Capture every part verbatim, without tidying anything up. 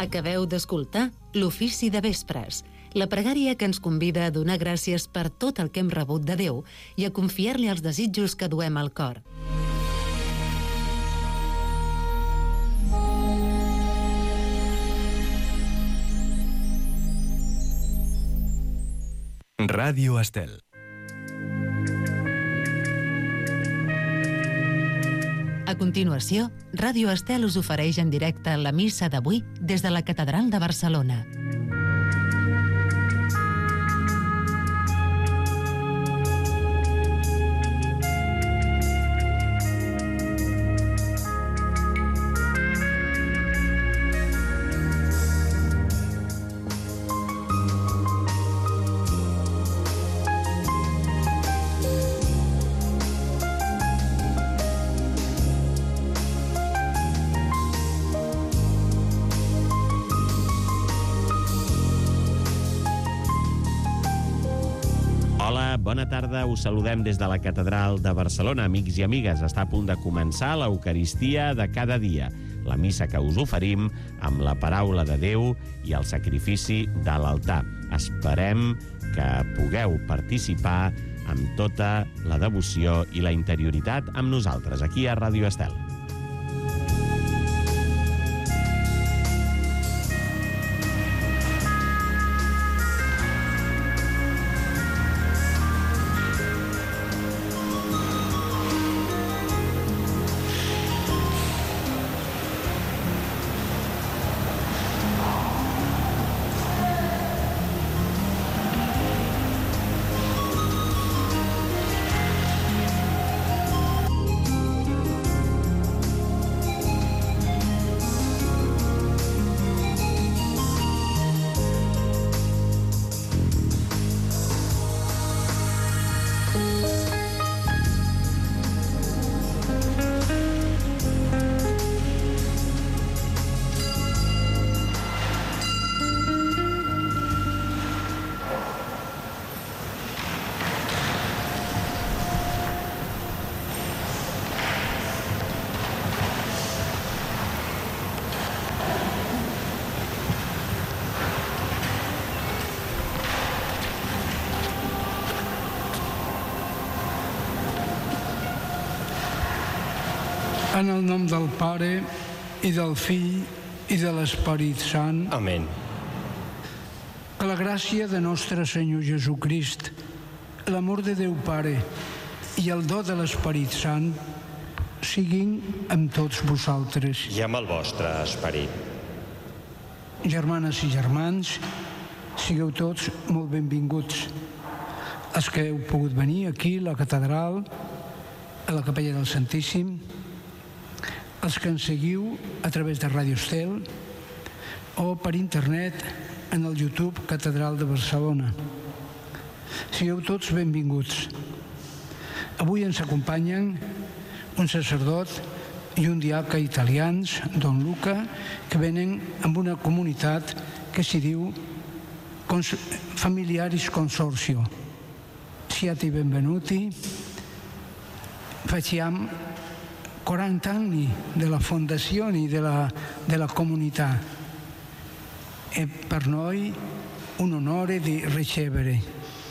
Acabeu d'escoltar l'Ofici de Vespres, la pregària que ens convida a donar gràcies per tot el que hem rebut de Déu i a confiar-li els desitjos que duem al cor. Ràdio Estel. A continuació, Ràdio Estel us ofereix en directe la missa d'avui des de la Catedral de Barcelona. Bona tarda, us saludem des de la Catedral de Barcelona. Amics i amigues, està a punt de començar l'Eucaristia de cada dia, la missa que us oferim amb la paraula de Déu i el sacrifici de l'altar. Esperem que pugueu participar amb tota la devoció i la interioritat amb nosaltres, aquí a Ràdio Estel. En el nom del Pare, i del Fill, i de l'Esperit Sant. Amén. Que la gràcia de nostre Senyor Jesucrist, l'amor de Déu Pare i el do de l'Esperit Sant siguin amb tots vosaltres. I amb el vostre esperit. Germanes i germans, sigueu tots molt benvinguts. Els que heu pogut venir aquí, a la catedral, a la capella del Santíssim, els que ens seguiu a través de Ràdio Estel o per internet en el YouTube Catedral de Barcelona. Sigueu tots benvinguts. Avui ens acompanyen un sacerdot i un diaca italians, Don Luca, que venen amb una comunitat que s'hi diu Familiaris Consorzio. Siate benvenuti. Facciamo quaranta anni della fondazione della, della comunità e per noi un onore di ricevere.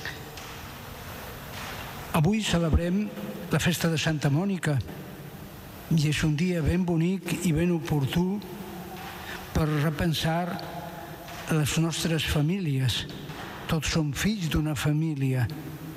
Avui celebrem la festa de Santa Mònica i és un dia ben bonic i ben oportú per repensar les nostres famílies. Tots som fills d'una família.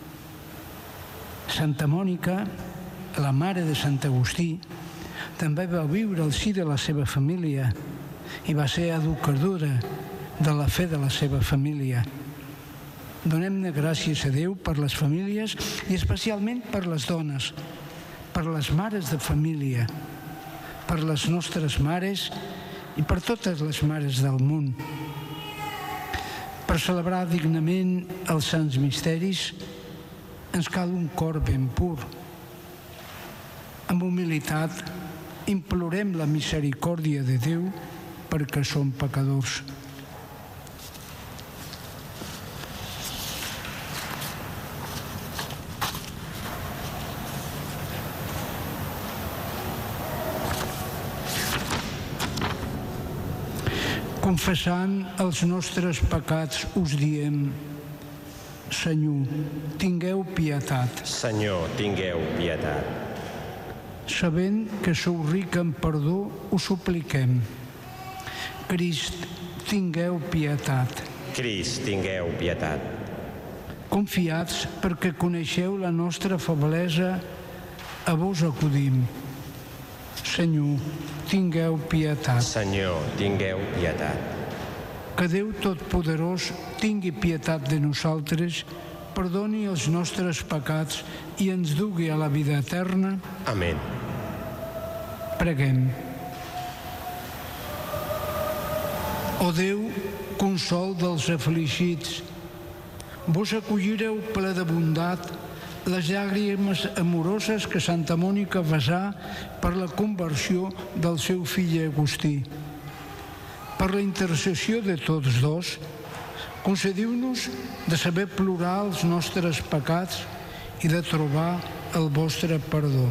Santa Mònica, la mare de Sant Agustí, també va viure al si de la seva família i va ser educadora de la fe de la seva família. Donem-ne gràcies a Déu per les famílies i especialment per les dones, per les mares de família, per les nostres mares i per totes les mares del món. Per celebrar dignament els sants misteris ens cal un cor ben pur. Amb humilitat, implorem la misericòrdia de Déu perquè som pecadors. Confessant els nostres pecats us diem: Senyor, tingueu pietat. Senyor, tingueu pietat. Sabent que sou ric en perdó, us supliquem: Crist, tingueu pietat. Crist, tingueu pietat. Confiats perquè coneixeu la nostra feblesa, a vos acudim. Senyor, tingueu pietat. Senyor, tingueu pietat. Que Déu Totpoderós tingui pietat de nosaltres, perdoni els nostres pecats i ens dugui a la vida eterna. Amén. Preguem. O Déu, consol dels afligits, vos acollireu ple de bondat les llàgrimes amoroses que Santa Mònica vessà per la conversió del seu fill Agustí. Per la intercessió de tots dos, concediu-nos de saber plorar els nostres pecats i de trobar el vostre perdó.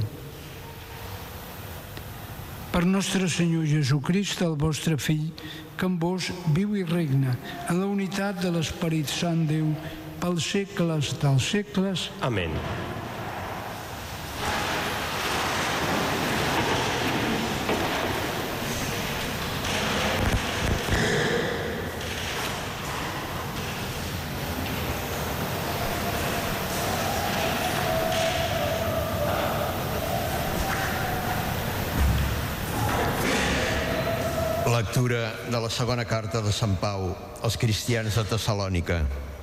Per nostre Senyor Jesucrist, el vostre Fill, que amb vos viu i regna en la unitat de l'Esperit Sant Déu, pels segles dels segles. Amén. Lectura de la segona carta de Sant Pau als cristians de Tessalònica.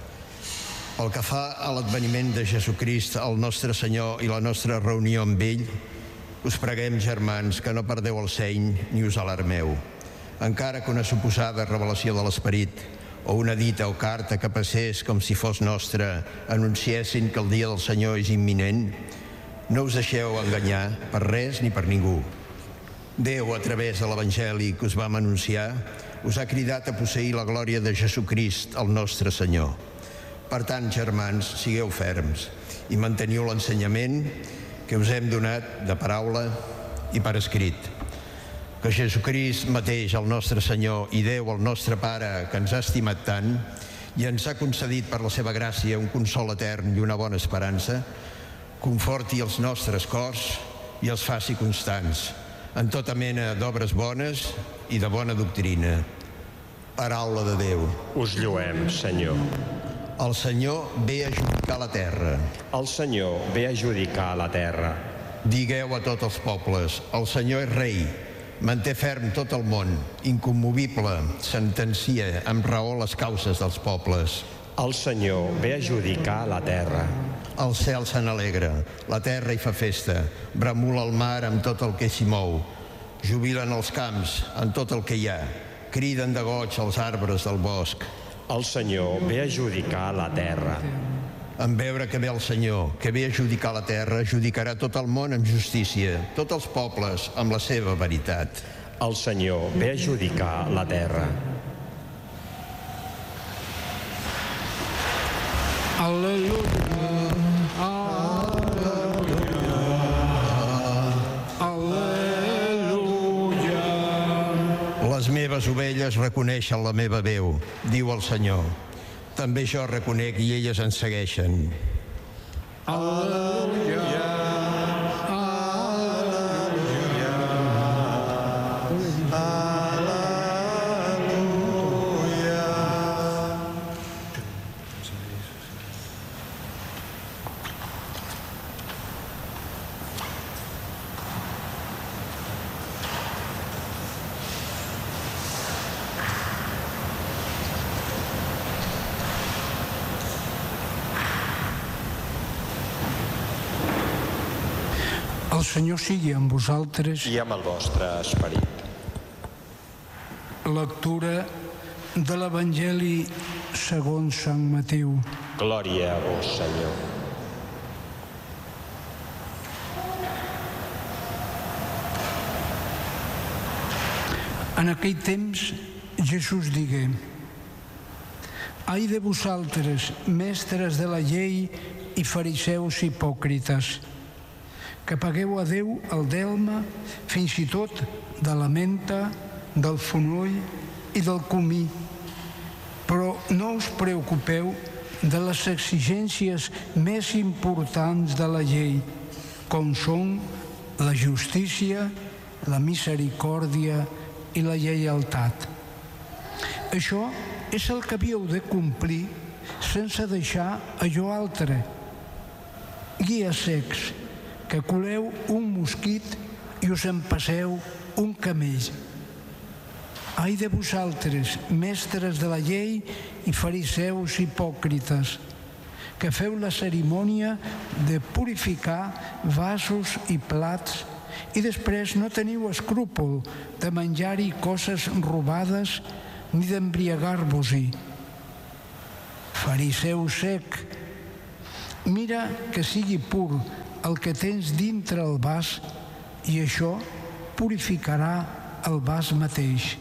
Pel que fa a l'adveniment de Jesucrist, el nostre Senyor, i la nostra reunió amb ell, us preguem, germans, que no perdeu el seny ni us alarmeu. Encara que una suposada revelació de l'Esperit o una dita o carta que passés com si fos nostra anunciessin que el dia del Senyor és imminent, no us deixeu enganyar per res ni per ningú. Déu, a través de l'Evangeli que us vam anunciar, us ha cridat a posseir la glòria de Jesucrist, el nostre Senyor. Per tant, germans, sigueu ferms i manteniu l'ensenyament que us hem donat de paraula i per escrit. Que Jesucrist mateix, el nostre Senyor, i Déu, el nostre Pare, que ens ha estimat tant i ens ha concedit per la seva gràcia un consol etern i una bona esperança, conforti els nostres cors i els faci constants en tota mena d'obres bones i de bona doctrina. Paraula de Déu. Us lloem, Senyor. El Senyor ve a judicar la terra. El Senyor ve a judicar la terra. Digueu a tots els pobles: el Senyor és rei, manté ferm tot el món, incommovible, sentencia amb raó les causes dels pobles. El Senyor ve a judicar la terra. El cel se n'alegra, la terra hi fa festa, bramula el mar amb tot el que s'hi mou. Jubilen els camps amb tot el que hi ha, criden de goig els arbres del bosc. El Senyor ve a judicar la terra. En veure que ve el Senyor, que ve a judicar la terra, judicarà tot el món amb justícia, tots els pobles amb la seva veritat. El Senyor ve a judicar la terra. Al·leluia, al·leluia, al·leluia. Les meves ovelles reconeixen la meva veu, diu el Senyor. També jo reconec i elles ens segueixen. Al·leluia, el Senyor sigui amb vosaltres. I amb el vostre esperit. Lectura de l'Evangeli segons Sant Mateu. Glòria a vos, Senyor. En aquell temps, Jesús digué: Ai de vosaltres, mestres de la llei i fariseus hipòcrites, que pagueu a Déu el delme, fins i tot de la menta, del fonoll i del comí, però no us preocupeu de les exigències més importants de la llei, com són la justícia, la misericòrdia i la lleialtat. Això és el que havíeu de complir sense deixar allò altre. Guies cecs, que coleu un mosquit i us empasseu un camell. Ai de vosaltres, mestres de la llei i fariseus hipòcrites, que feu la cerimònia de purificar vasos i plats i després no teniu escrúpol de menjar-hi coses robades ni d'embriagar-vos-hi. Fariseu sec, mira que sigui pur el que tens dintre el vas i això purificarà el vas mateix.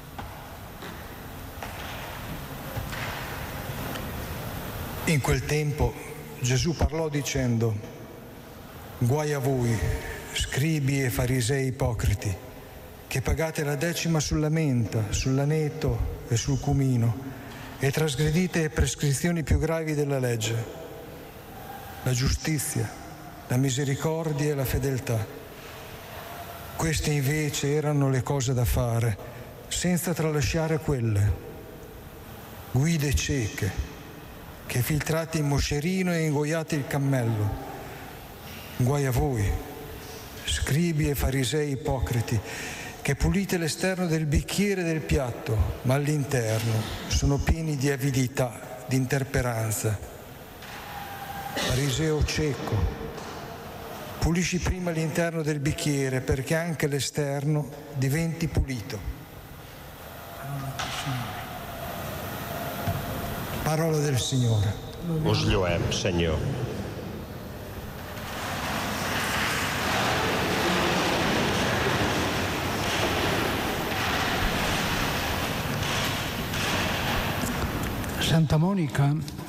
In quel tempo Gesù parlò dicendo: guai a voi, scribi e farisei ipocriti, che pagate la decima sulla menta, sull'aneto e sul cumino e trasgredite le prescrizioni più gravi della legge, la giustizia, la misericordia e la fedeltà. Queste invece erano le cose da fare, senza tralasciare quelle. Guide cieche, che filtrate il moscerino e ingoiate il cammello. Guai a voi, scribi e farisei ipocriti, che pulite l'esterno del bicchiere e del piatto, ma all'interno sono pieni di avidità, di interperanza. Fariseo cieco, pulisci prima l'interno del bicchiere perché anche l'esterno diventi pulito. Parola del Signore. Us lloem, Senyor. Santa Mònica,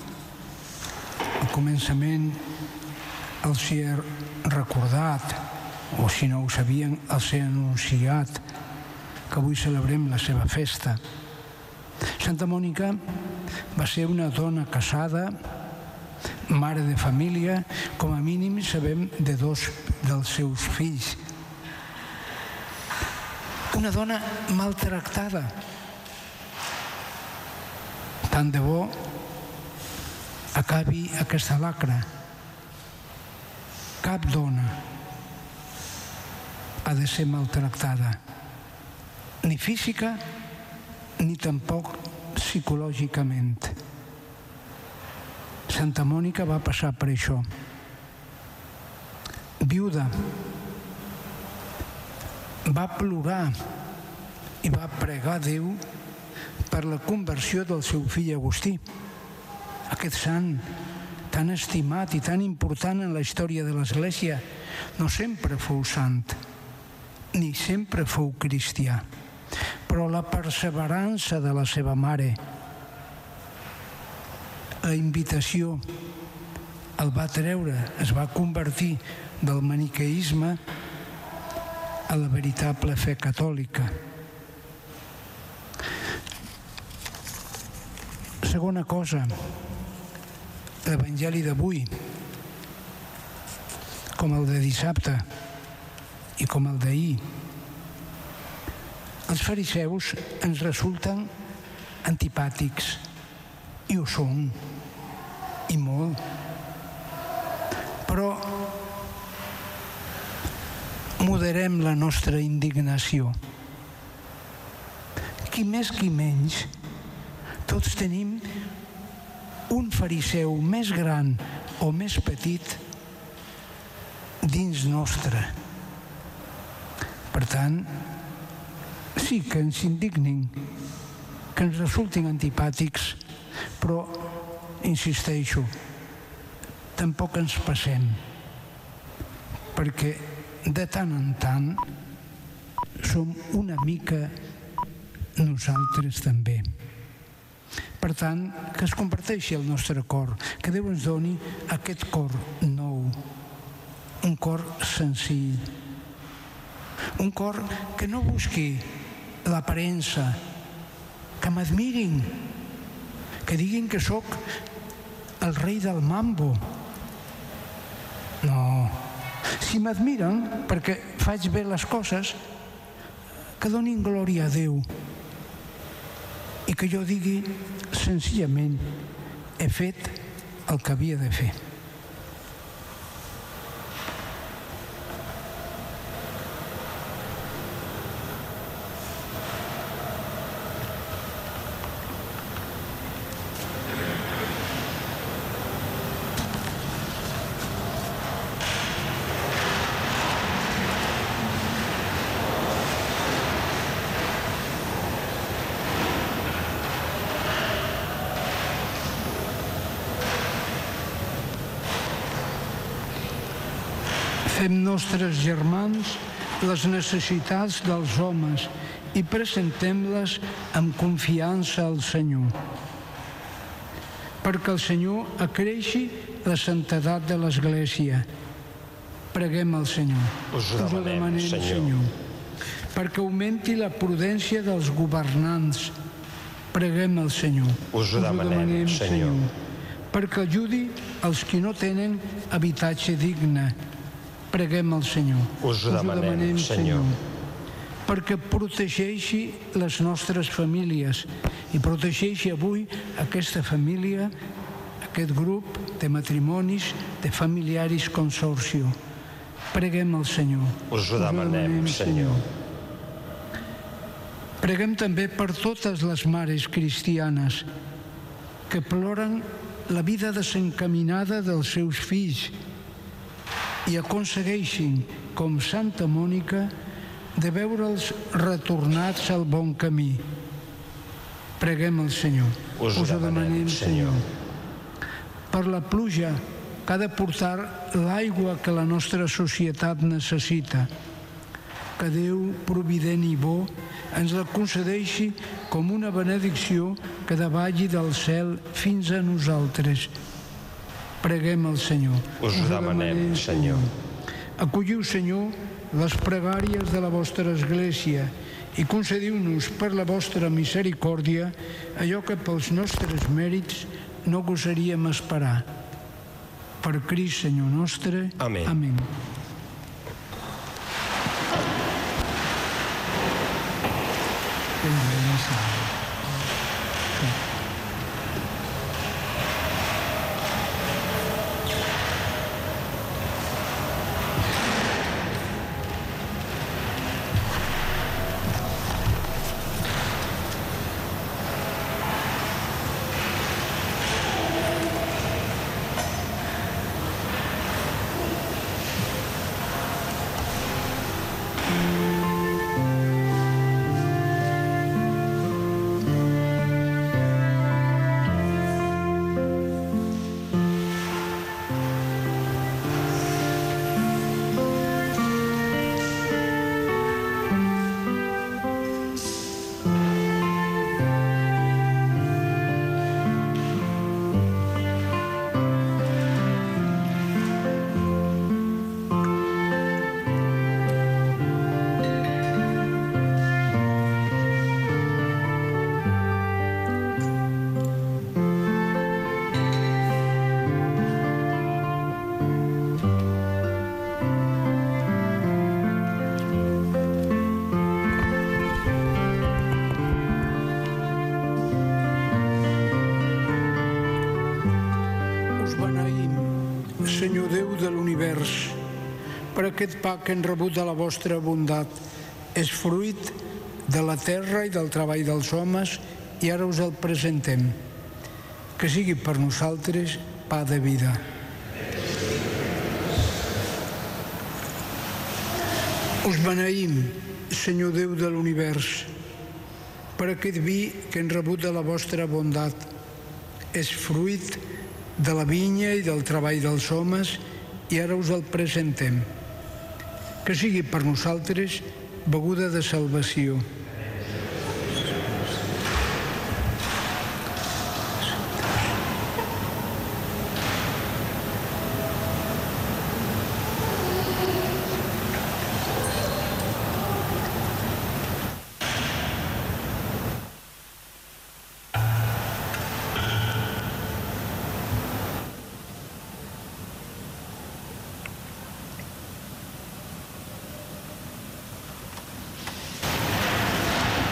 al començament els hi he recordat, o si no ho sabien, els he anunciat que avui celebrem la seva festa. Santa Mònica va ser una dona casada, mare de família, com a mínim sabem de dos dels seus fills. Una dona maltractada. Tant de bo acabi aquesta lacra. Cap dona ha de ser maltractada, ni física ni tampoc psicològicament. Santa Mònica va passar per això. Viuda, va plorar i va pregar a Déu per la conversió del seu fill Agustí, aquest sant tan estimat i tan important en la història de l'Església. No sempre fou sant, ni sempre fou cristià, però la perseverança de la seva mare, la invitació, el va treure, es va convertir del maniqueisme a la veritable fe catòlica. Segona cosa, l'Evangeli d'avui, com el de dissabte i com el d'ahir, els fariseus ens resulten antipàtics, i ho són, i molt. Però moderem la nostra indignació. Qui més, qui menys, tots tenim un fariseu més gran o més petit dins nostre. Per tant, sí que ens indignin, que ens resultin antipàtics, però, insisteixo, tampoc ens passem, perquè de tant en tant som una mica nosaltres també. Per tant, que es comparteixi el nostre cor, que Déu ens doni aquest cor nou, un cor senzill, un cor que no busqui l'aparença que m'admirin, que diguin que sóc el rei del mambo. No, si m'admiren perquè faig bé les coses, que donin glòria a Déu i que jo digui senzillament he fet el que havia de fer. Fem nostres germans les necessitats dels homes i presentem-les amb confiança al Senyor. Perquè el Senyor acreixi la santedat de l'Església. Preguem al Senyor. Us ho demanem, Senyor. Perquè augmenti la prudència dels governants. Preguem al Senyor. Us ho demanem, Senyor. Perquè ajudi els qui no tenen habitatge digne. Preguem al Senyor. Us ho demanem, Senyor. Perquè protegeixi les nostres famílies i protegeixi avui aquesta família, aquest grup de matrimonis, de familiaris consorcio. Preguem al Senyor. Us ho demanem, Senyor. Preguem també per totes les mares cristianes que ploren la vida desencaminada dels seus fills i aconsegueixin, com Santa Mònica, de veure'ls retornats al bon camí. Preguem al Senyor. Us ho demanem, Senyor. Per la pluja que ha de portar l'aigua que la nostra societat necessita. Que Déu, provident i bo, ens la concedeixi com una benedicció que davalli del cel fins a nosaltres. Preguem al Senyor. Us ho demanem, Senyor. Acolliu, Senyor, les pregàries de la vostra Església i concediu-nos per la vostra misericòrdia allò que pels nostres mèrits no gosaríem esperar. Per Crist, Senyor nostre. Amén. Amén. Senyor Déu de l'univers, per aquest pa que hem rebut de la vostra bondat. És fruit de la terra i del treball dels homes i ara us el presentem. Que sigui per nosaltres pa de vida. Us beneïm, Senyor Déu de l'univers, per aquest vi que hem rebut de la vostra bondat. És fruit de la vinya i del treball dels homes i ara us el presentem. Que sigui per nosaltres beguda de salvació.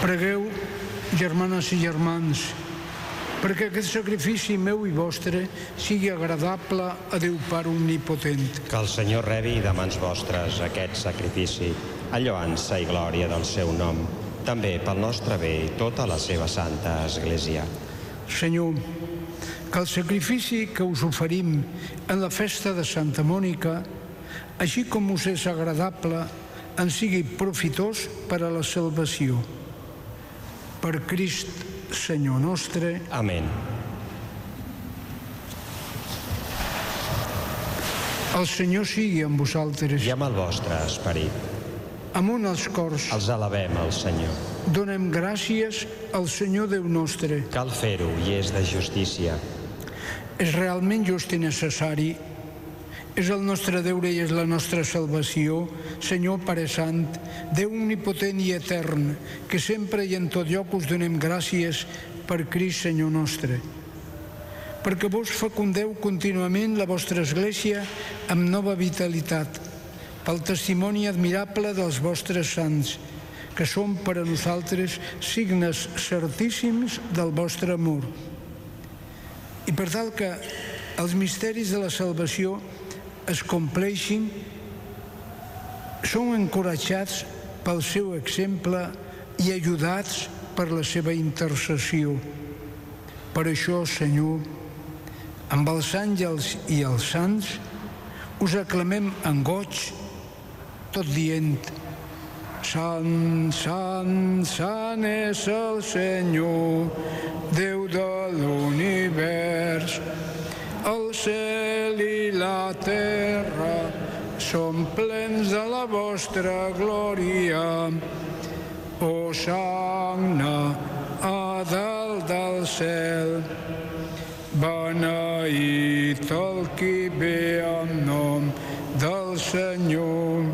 Pregueu, germanes i germans, perquè aquest sacrifici meu i vostre sigui agradable a Déu Pare Omnipotent. Que el Senyor rebi de mans vostres aquest sacrifici, a lloança i glòria del seu nom, també pel nostre bé i tota la seva santa Església. Senyor, que el sacrifici que us oferim en la festa de Santa Mònica, així com us és agradable, ens sigui profitós per a la salvació. Per Crist, Senyor nostre. Amén. El Senyor sigui amb vosaltres. I amb el vostre esperit. Amunt els cors. Els alabem al Senyor. Donem gràcies al Senyor Déu nostre. Cal fer-ho i és de justícia. És realment just i necessari. És el nostre deure i és la nostra salvació, Senyor Pare Sant, Déu omnipotent i etern, que sempre i en tot lloc us donem gràcies per Crist, Senyor nostre. Perquè vos fecundeu contínuament la vostra Església amb nova vitalitat, pel testimoni admirable dels vostres sants, que són per a nosaltres signes certíssims del vostre amor. I per tal que els misteris de la salvació es compleixin, són encoratjats pel seu exemple i ajudats per la seva intercessió. Per això, Senyor, amb els àngels i els sants, us aclamem en goig, tot dient: Sant, sant, sant és el Senyor, Déu de l'univers. El cel i la terra són plens de la vostra glòria. Hosanna a dalt del cel. Beneït el qui ve en nom del Senyor.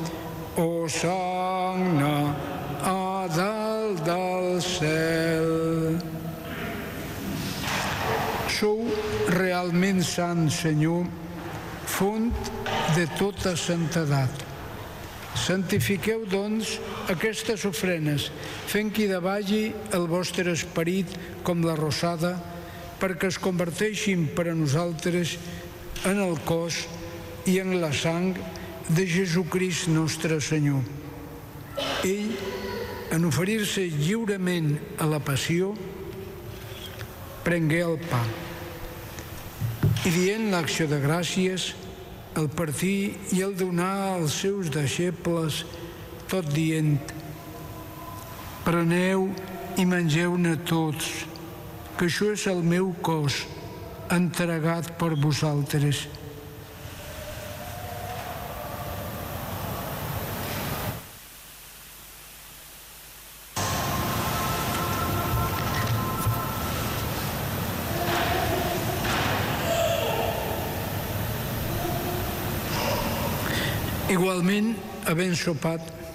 Hosanna a dalt del cel. Sou realment sant, Senyor, font de tota santedat. Santifiqueu, doncs, aquestes ofrenes, fent que hi davalli el vostre esperit com la rosada, perquè es converteixin per a nosaltres en el cos i en la sang de Jesucrist nostre Senyor. Ell, en oferir-se lliurement a la passió, prengué el pa i, dient l'acció de gràcies, el partir i el donar als seus deixebles, tot dient: Preneu i mengeu-ne tots, que això és el meu cos, entregat per vosaltres. Igualment, havent sopat,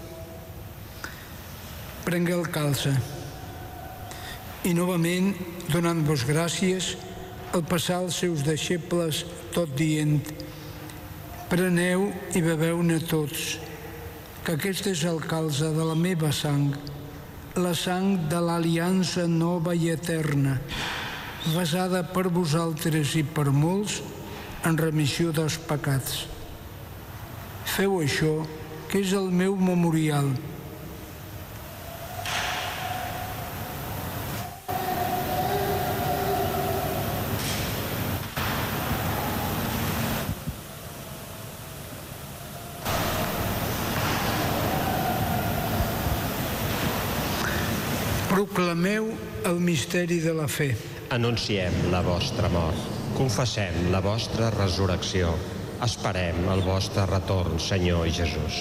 prengué el calze i novament, donant-vos gràcies, el passà als seus deixebles, tot dient: Preneu i beveu-ne tots, que aquest és el calze de la meva sang, la sang de l'aliança nova i eterna, basada per vosaltres i per molts en remissió dels pecats. Feu això, que és el meu memorial. Proclameu el misteri de la fe. Anunciem la vostra mort, confessem la vostra resurrecció. Esperem el vostre retorn, Senyor Jesús.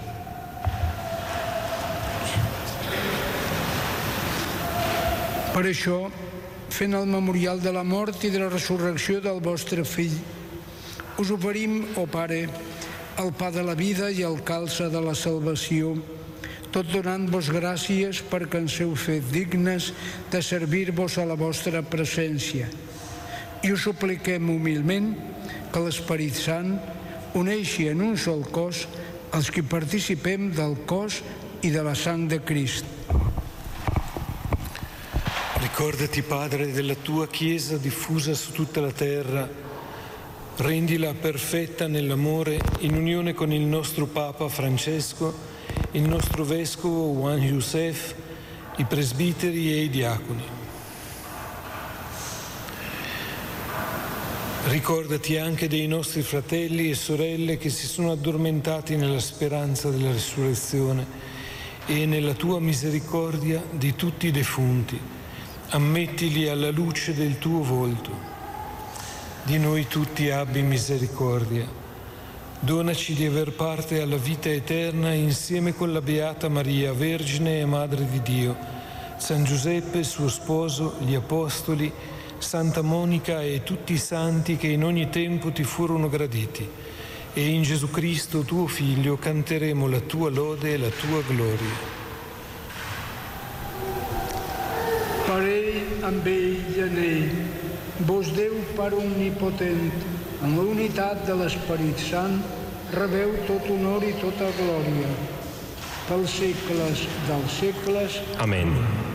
Per això, fent el memorial de la mort i de la resurrecció del vostre Fill, us oferim, ó Pare, el pa de la vida i el calze de la salvació, tot donant-vos gràcies perquè ens heu fet dignes de servir-vos a la vostra presència. I us supliquem humilment que l'Esperit Sant uneixi en un sol cos els que participem del cos i de la sang de Crist. Ricordati, Padre, della tua Chiesa diffusa su tutta la terra. Rendila perfetta nell'amore, in unione con il nostro Papa Francesco, il nostro Vescovo Juan Youssef, i presbiteri e i diaconi. Ricordati anche dei nostri fratelli e sorelle che si sono addormentati nella speranza della risurrezione e nella tua misericordia di tutti i defunti. Ammettili alla luce del tuo volto. Di noi tutti abbi misericordia. Donaci di aver parte alla vita eterna insieme con la Beata Maria, Vergine e Madre di Dio, San Giuseppe, suo sposo, gli Apostoli, Santa Monica e tutti i santi che in ogni tempo ti furono graditi. E in Gesù Cristo, tuo Figlio, canteremo la tua lode e la tua gloria. Parei amb ell i en ell, vos Déu Pare omnipotent, en la unitat de l'Esperit Sant, rebeu tot honor i tota glòria, pels segles dels segles. Amén.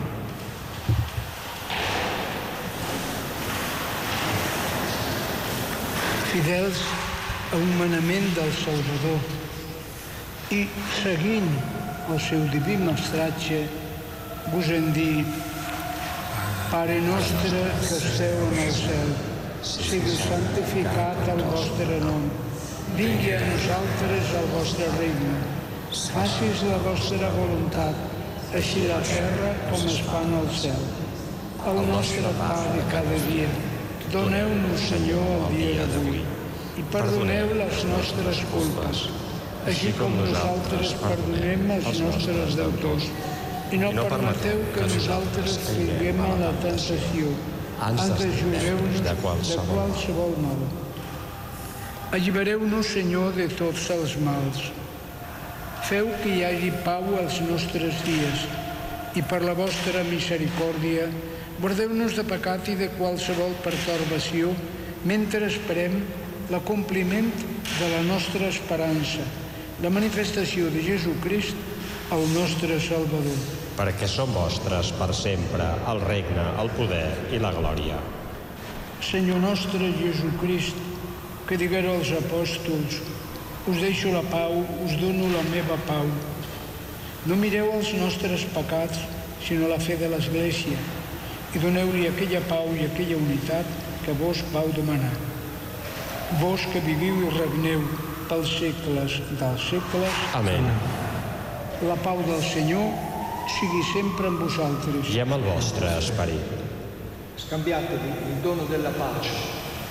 Fidels a un manament del Salvador i seguint el seu diví mestratge, vos en dit: Pare nostre que esteu en el cel, sigui santificat el vostre nom. Vingui a nosaltres el vostre regne. Facis la vostra voluntat, així a la terra com es fa en el cel. El nostre pa de cada dia, doneu-nos, Senyor, el dia d'avui, i perdoneu les nostres culpes, així com nosaltres perdonem els nostres deutors. I no permeteu que nosaltres caiguem en la tentació. Ens deslloreu-nos de qualsevol mal. Allibereu-nos, Senyor, de tots els mals. Feu que hi hagi pau als nostres dies i per la vostra misericòrdia guardeu-nos de pecat i de qualsevol pertorbació mentre esperem l'acompliment de la nostra esperança, la manifestació de Jesucrist, el nostre Salvador. Perquè són vostres per sempre el regne, el poder i la glòria. Senyor nostre Jesucrist, que diguereu als apòstols: us deixo la pau, us dono la meva pau. No mireu els nostres pecats, sinó la fe de l'Església, i doneu-li aquella pau i aquella unitat que vos vau demanar. Vos que viviu i regneu pels segles dels segles. Amén. La pau del Senyor sigui sempre amb vosaltres. I amb el vostre esperit. Scambiatevi il dono della pace.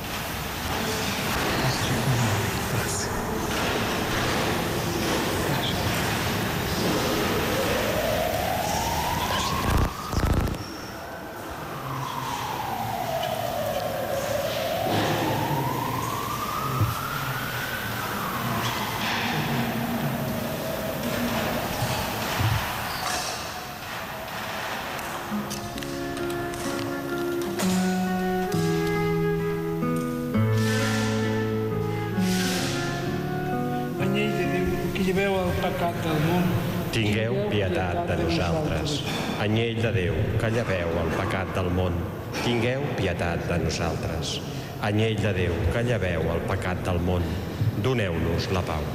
Tingueu pietat de nosaltres. Anyell de Déu, que lleveu el pecat del món, tingueu pietat de nosaltres. Anyell de Déu, que lleveu el pecat del món, doneu-nos la pau.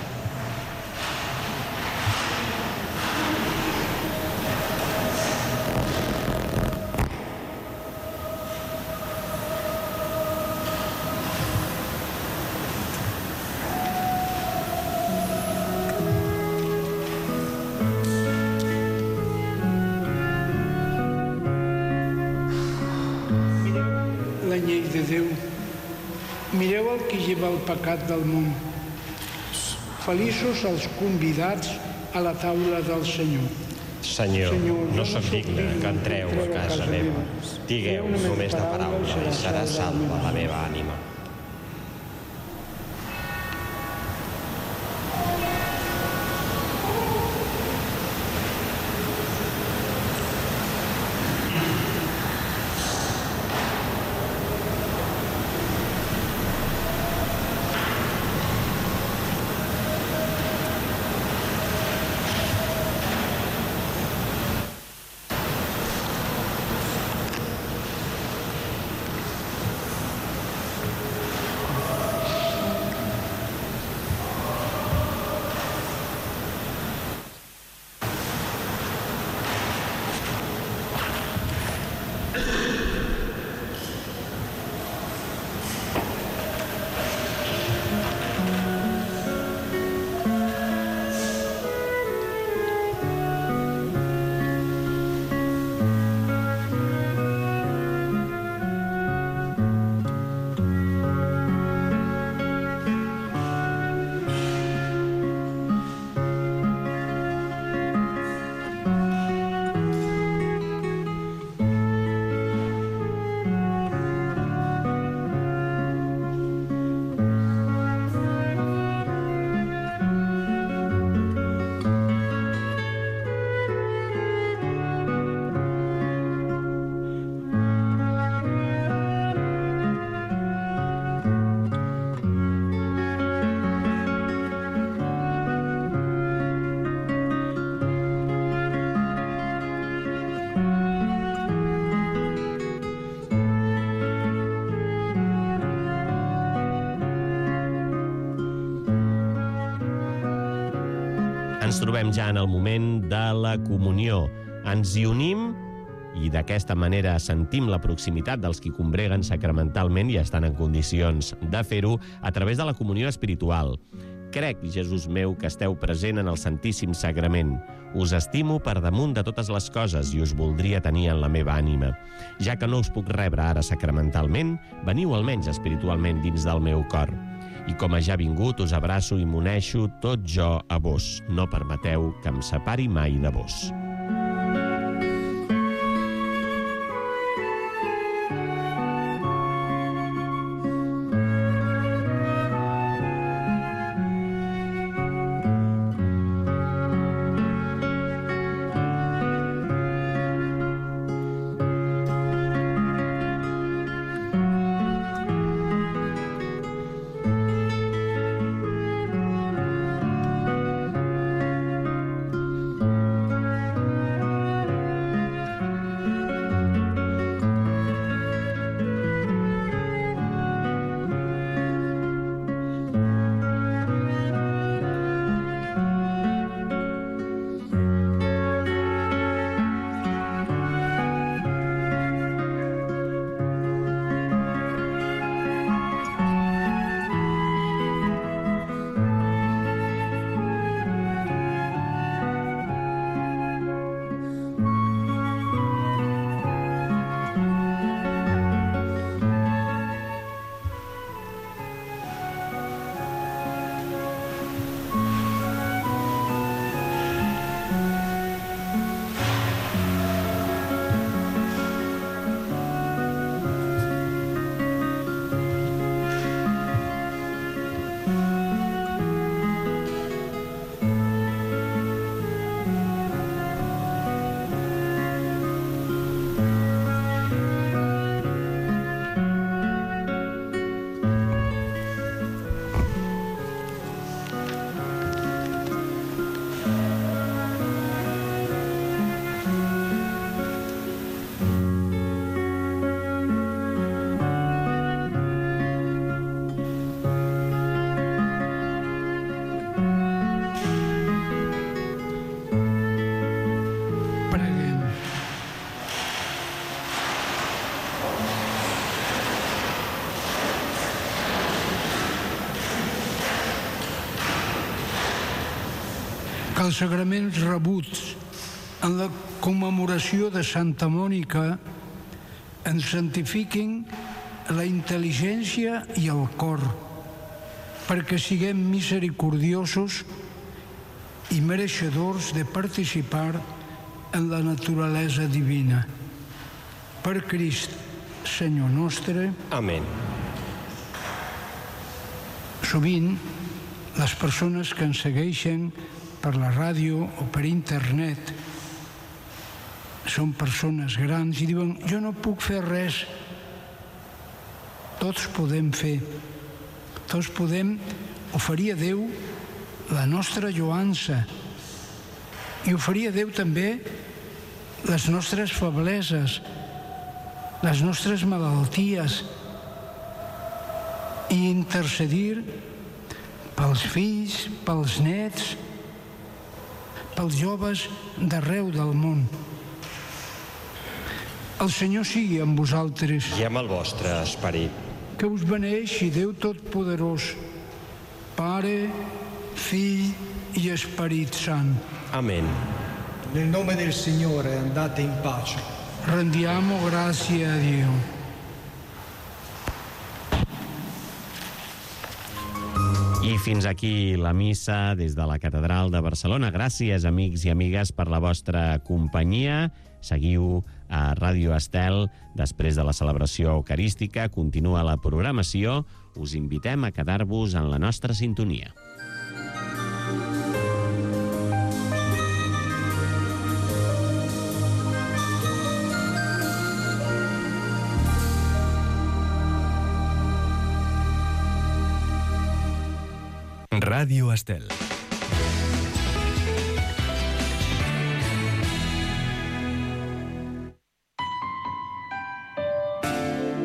Mireu el que lleva el pecat del món. Feliços els convidats a la taula del Senyor. Senyor, no sóc digne que entreu a casa meva. Digueu només la paraula i serà salva la meva ànima. Ens trobem ja en el moment de la comunió. Ens hi unim i d'aquesta manera sentim la proximitat dels qui combreguen sacramentalment i estan en condicions de fer-ho a través de la comunió espiritual. Crec, Jesús meu, que esteu present en el Santíssim Sagrament. Us estimo per damunt de totes les coses i us voldria tenir en la meva ànima. Ja que no us puc rebre ara sacramentalment, veniu almenys espiritualment dins del meu cor. I com a ja vingut, us abraço i m'uneixo tot jo a vos. No permeteu que em separi mai de vos. Que els sagraments rebuts en la commemoració de Santa Mònica ens santifiquin la intel·ligència i el cor, perquè siguem misericordiosos i mereixedors de participar en la naturalesa divina. Per Crist, Senyor nostre. Amén. Sovint, les persones que ens segueixen per la ràdio o per internet són persones grans i diuen: jo no puc fer res. Tots podem fer. Tots podem oferir a Déu la nostra lloança i oferir a Déu també les nostres febleses, les nostres malalties i intercedir pels fills, pels nets, pels joves d'arreu del món. El Senyor sigui amb vosaltres. I amb el vostre esperit. Que us beneixi Déu Totpoderós, Pare, Fill i Esperit Sant. Amén. Nel nome del Signore andate in pace. Rendiamo grazie a Dio. I fins aquí la missa des de la Catedral de Barcelona. Gràcies, amics i amigues, per la vostra companyia. Seguiu a Ràdio Estel. Després de la celebració eucarística continua la programació. Us invitem a quedar-vos en la nostra sintonia. Ràdio Estel.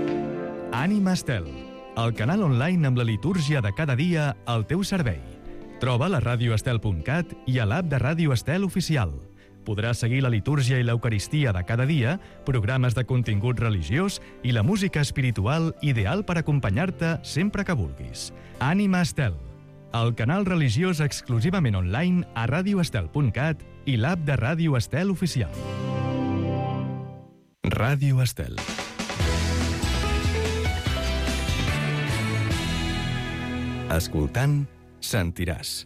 Ànima Estel, el canal online amb la litúrgia de cada dia al teu servei. Troba a radio estel punt cat i a l'app de Ràdio Estel Oficial. Podràs seguir la litúrgia i l'Eucaristia de cada dia, programes de contingut religiós i la música espiritual ideal per acompanyar-te sempre que vulguis. Ànima Estel, el canal religiós exclusivament online a radio estel punt cat i l'app de Ràdio Estel Oficial. Ràdio Estel. Escoltant, sentiràs.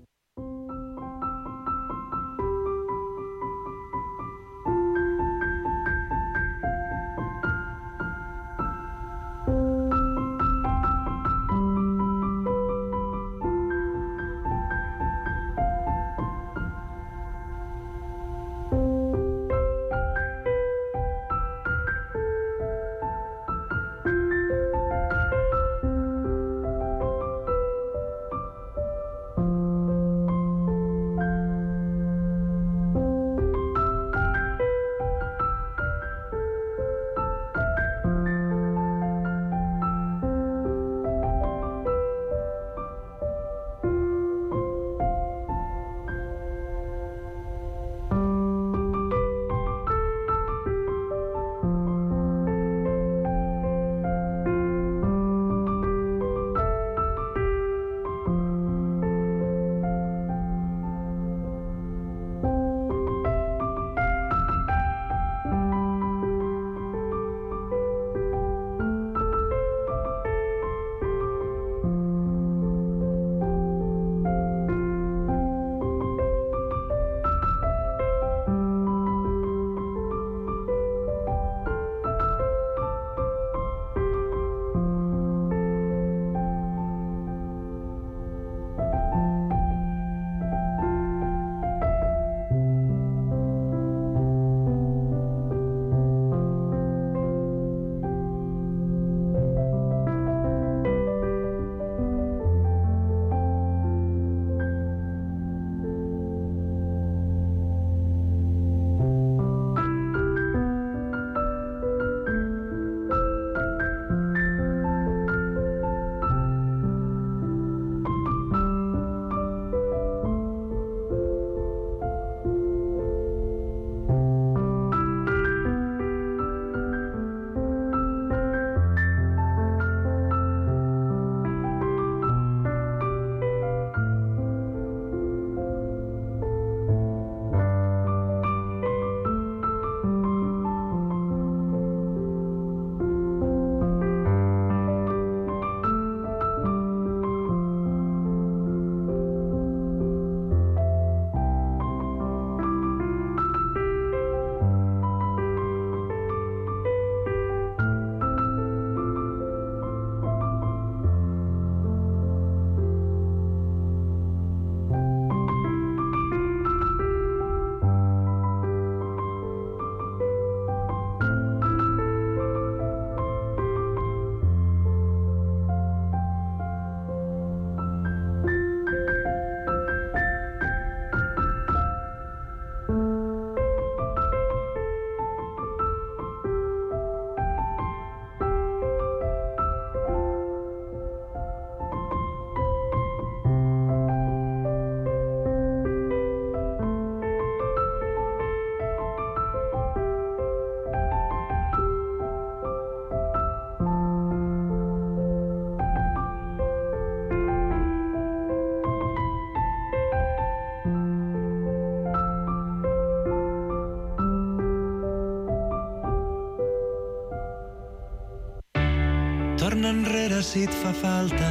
Torna enrere si et fa falta.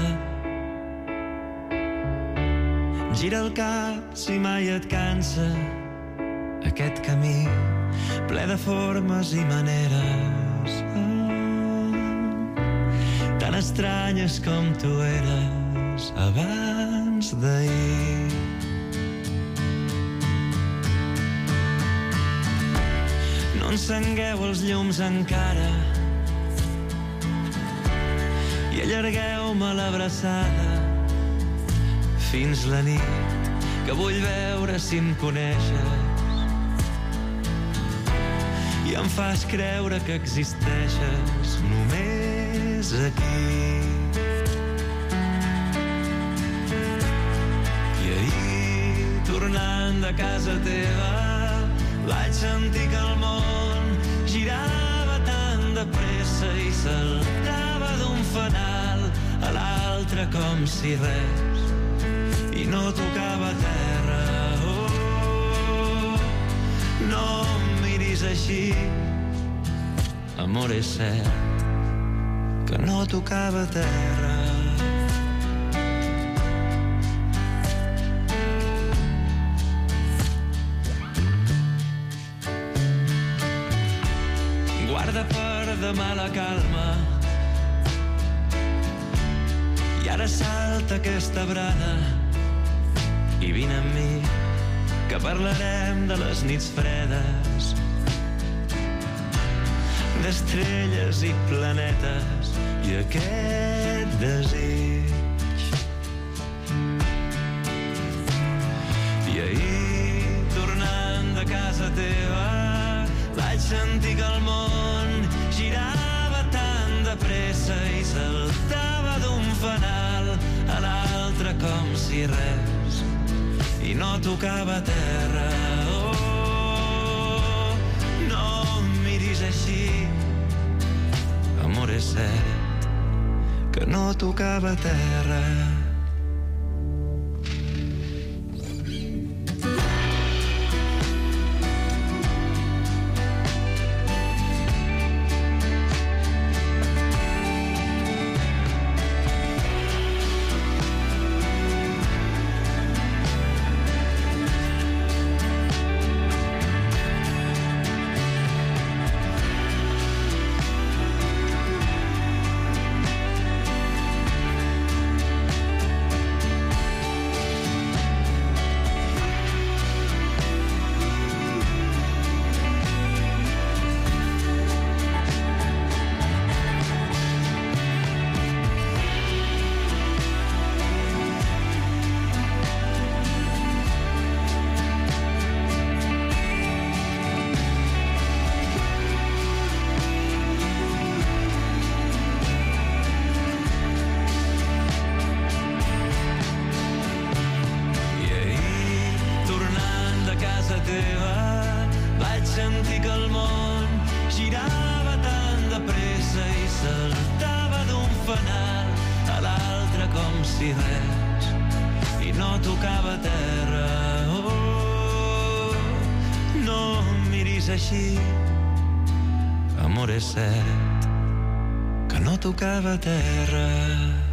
Gira el cap si mai et cansa. Aquest camí ple de formes i maneres, oh, tan estranyes com tu eres abans d'ahir. No encengueu els llums encara i allargueu-me l'abraçada fins la nit, que vull veure si em coneixes i em fas creure que existeixes només aquí. I ahir de casa teva vaig sentir que el món girava tan de pressa i saltava d'un fanal a l'altre com si res i no tocava terra. Oh, no em miris així, amor, és cert que no tocava terra. Guarda per demà la calma i ara salta aquesta brana i vine amb mi que parlarem de les nits fredes, d'estrelles i planetes i aquest desig. I ahir, tornant de casa teva, vaig sentir que el món girava tan de pressa i saltava d'un fanal a l'altre com si res i no tocava terra. Oh, no em miris així, amor, és cert que no tocava terra. Així, amor, és cert que no tocava terra.